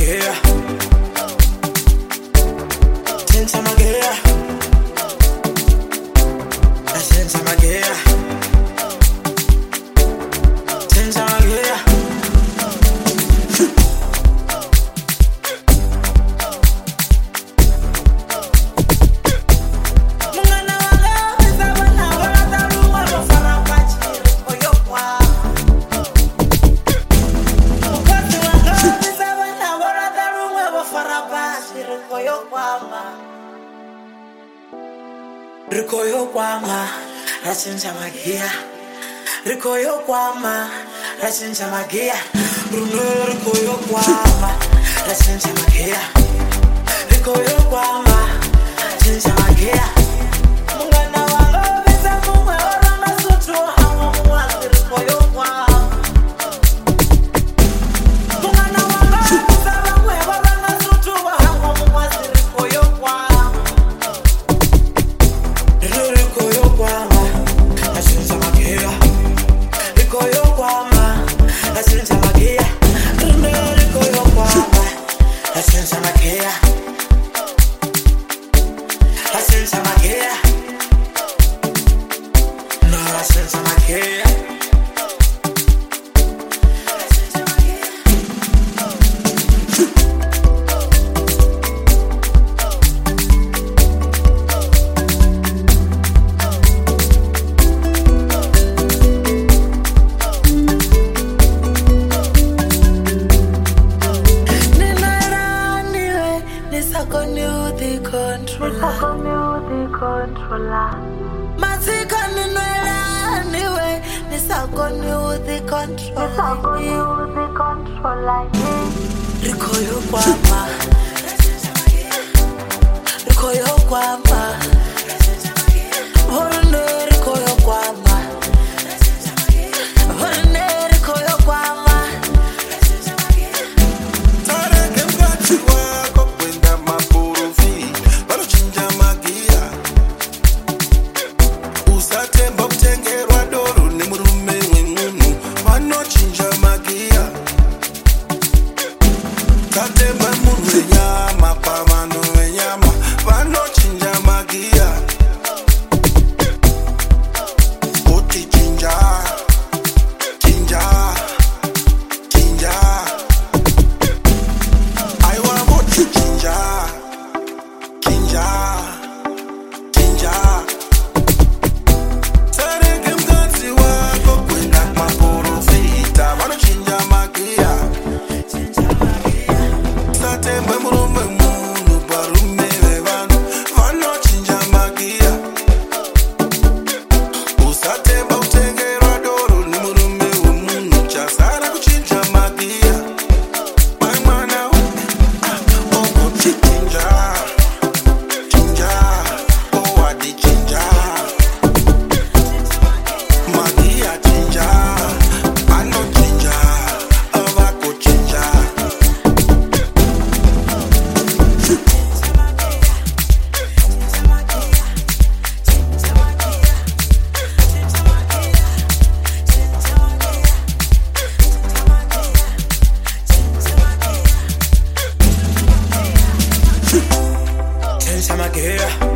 magia. Senza magia. Senza magia. Senza magia. Rikoyo kwama, rasenza magia. Rikoyo kwama, rasenza magia. Bruno rikoyo kwama, rasenza magia. Rikoyo kwama, rasenza magia. Mungana wango bisa mumwe orana sutu hawa muwazi rikoyo kwama. Mungana wango bisa mumwe orana sutu hawa muwazi rikoyo kwama. Rikoyo kwama, rasenza magia. Rikoyo kwama, rasenza magia. Rikoyo kwama, rasenza magia. Rasenza magia. No, rasenza magia. Rikoyo kwama, rikoyo kwama, horne rikoyo kwama, horne rikoyo kwama. Tareke mkati wako kwenda maburufi, walochinja magia. Usatemba kutengerwa doro ni murume wengunu, wanochinja magia. Katemba munu wenyama, pamano wenyama, wanochinja magia. Oti chinja, chinja, chinja. I want more chinja, chinja, chinja. Tareke mkati wako kwenda maburufi, wanochinja magia. Satembe murume munu barume vevanu vanochinja magia. Usatemba kutengerwa doro ni murume wemunu chasara kuchinja magia. Mai mwana we ogoti chinja, chinja, owadi chinja. Magia chinja, ano chinja, avako chinja. Senza magia.